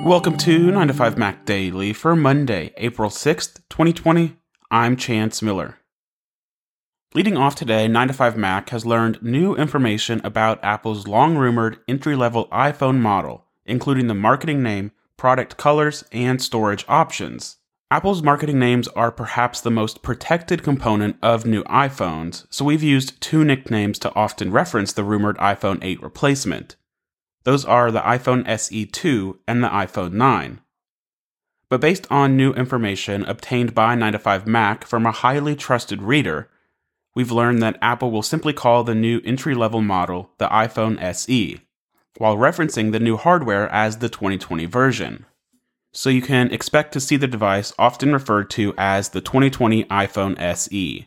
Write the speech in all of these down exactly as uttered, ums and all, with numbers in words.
Welcome to nine to five Mac Daily for Monday, April sixth, twenty twenty. I'm Chance Miller. Leading off today, nine to five Mac has learned new information about Apple's long-rumored entry-level iPhone model, including the marketing name, product colors, and storage options. Apple's marketing names are perhaps the most protected component of new iPhones, so we've used two nicknames to often reference the rumored iPhone eight replacement. Those are the iPhone S E two and the iPhone nine. But based on new information obtained by nine to five Mac from a highly trusted reader, we've learned that Apple will simply call the new entry-level model the iPhone S E, while referencing the new hardware as the twenty twenty version. So you can expect to see the device often referred to as the twenty twenty iPhone S E.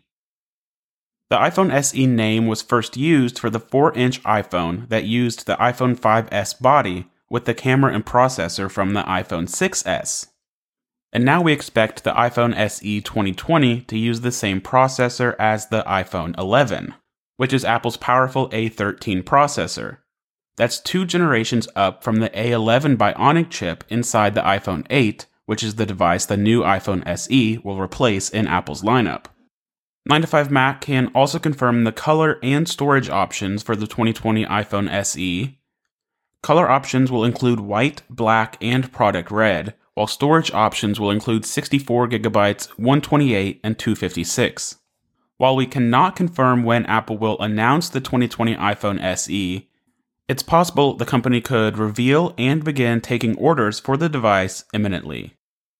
The iPhone S E name was first used for the four inch iPhone that used the iPhone five S body with the camera and processor from the iPhone six S. And now we expect the iPhone S E twenty twenty to use the same processor as the iPhone eleven, which is Apple's powerful A thirteen processor. That's two generations up from the A eleven Bionic chip inside the iPhone eight, which is the device the new iPhone S E will replace in Apple's lineup. nine to five Mac can also confirm the color and storage options for the twenty twenty iPhone S E. Color options will include white, black, and product red, while storage options will include sixty-four gigabytes, one twenty-eight, and two fifty-six. While we cannot confirm when Apple will announce the twenty twenty iPhone S E, it's possible the company could reveal and begin taking orders for the device imminently.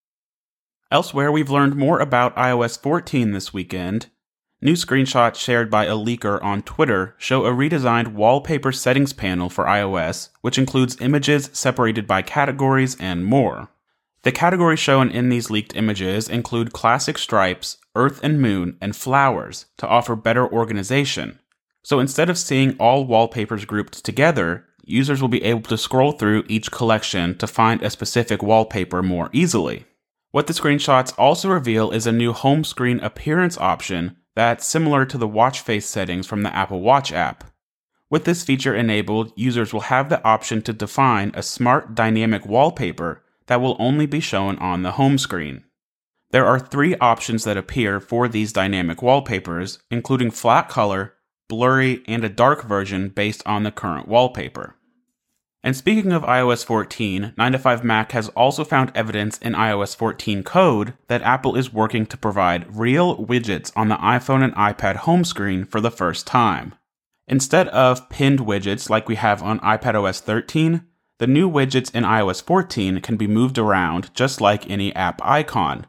Elsewhere, we've learned more about i O S fourteen this weekend. New screenshots shared by a leaker on Twitter show a redesigned wallpaper settings panel for iOS, which includes images separated by categories and more. The categories shown in these leaked images include classic stripes, earth and moon, and flowers to offer better organization. So instead of seeing all wallpapers grouped together, users will be able to scroll through each collection to find a specific wallpaper more easily. What the screenshots also reveal is a new home screen appearance option that's similar to the watch face settings from the Apple Watch app. With this feature enabled, users will have the option to define a smart dynamic wallpaper that will only be shown on the home screen. There are three options that appear for these dynamic wallpapers, including flat color, blurry, and a dark version based on the current wallpaper. And speaking of i O S fourteen, nine to five Mac has also found evidence in i O S fourteen code that Apple is working to provide real widgets on the iPhone and iPad home screen for the first time. Instead of pinned widgets like we have on iPadOS thirteen, the new widgets in i O S fourteen can be moved around just like any app icon.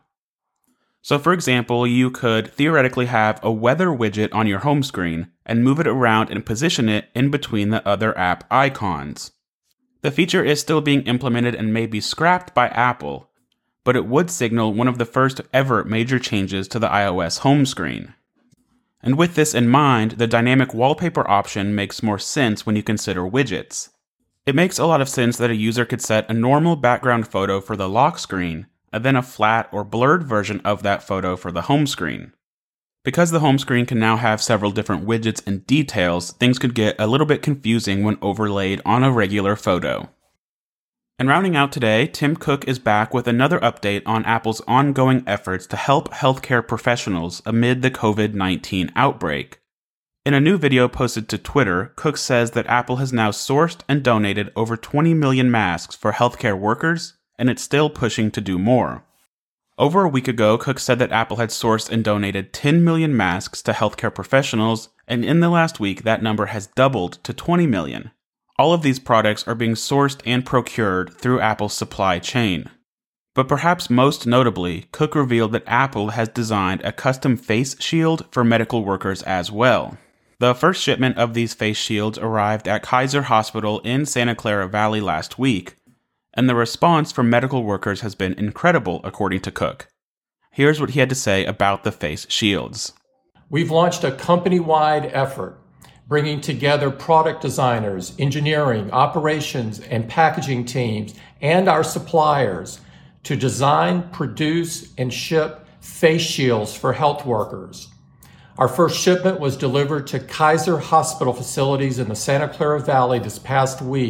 So for example, you could theoretically have a weather widget on your home screen and move it around and position it in between the other app icons. The feature is still being implemented and may be scrapped by Apple, but it would signal one of the first ever major changes to the iOS home screen. And with this in mind, the dynamic wallpaper option makes more sense when you consider widgets. It makes a lot of sense that a user could set a normal background photo for the lock screen, and then a flat or blurred version of that photo for the home screen. Because the home screen can now have several different widgets and details, things could get a little bit confusing when overlaid on a regular photo. And rounding out today, Tim Cook is back with another update on Apple's ongoing efforts to help healthcare professionals amid the covid nineteen outbreak. In a new video posted to Twitter, Cook says that Apple has now sourced and donated over twenty million masks for healthcare workers, and it's still pushing to do more. Over a week ago, Cook said that Apple had sourced and donated ten million masks to healthcare professionals, and in the last week that number has doubled to twenty million. All of these products are being sourced and procured through Apple's supply chain. But perhaps most notably, Cook revealed that Apple has designed a custom face shield for medical workers as well. The first shipment of these face shields arrived at Kaiser Hospital in Santa Clara Valley last week, and the response from medical workers has been incredible, according to Cook. Here's what he had to say about the face shields. We've launched a company-wide effort bringing together product designers, engineering, operations, and packaging teams, and our suppliers to design, produce, and ship face shields for health workers. Our first shipment was delivered to Kaiser Hospital facilities in the Santa Clara Valley this past week,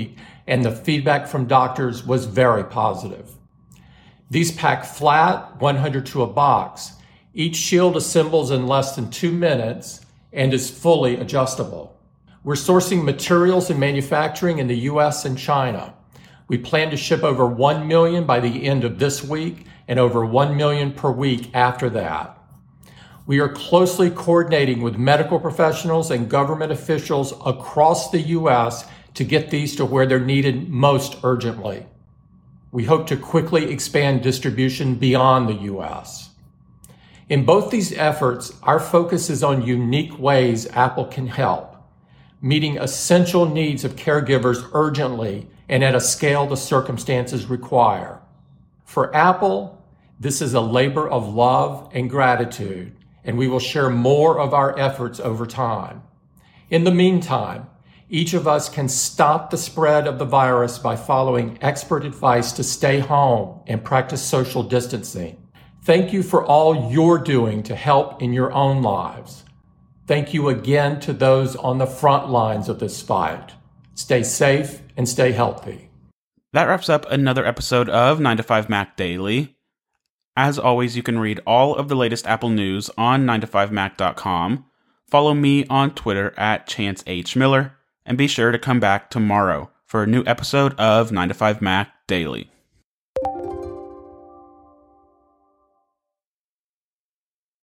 and the feedback from doctors was very positive. These pack flat, one hundred to a box. Each shield assembles in less than two minutes and is fully adjustable. We're sourcing materials and manufacturing in the U S and China. We plan to ship over one million by the end of this week and over one million per week after that. We are closely coordinating with medical professionals and government officials across the U S to get these to where they're needed most urgently. We hope to quickly expand distribution beyond the U S. In both these efforts, our focus is on unique ways Apple can help, meeting essential needs of caregivers urgently and at a scale the circumstances require. For Apple, this is a labor of love and gratitude, and we will share more of our efforts over time. In the meantime, each of us can stop the spread of the virus by following expert advice to stay home and practice social distancing. Thank you for all you're doing to help in your own lives. Thank you again to those on the front lines of this fight. Stay safe and stay healthy. That wraps up another episode of nine to five Mac Daily. As always, you can read all of the latest Apple news on nine to five mac dot com. Follow me on Twitter at Chance H. Miller, and be sure to come back tomorrow for a new episode of nine to five Mac Daily.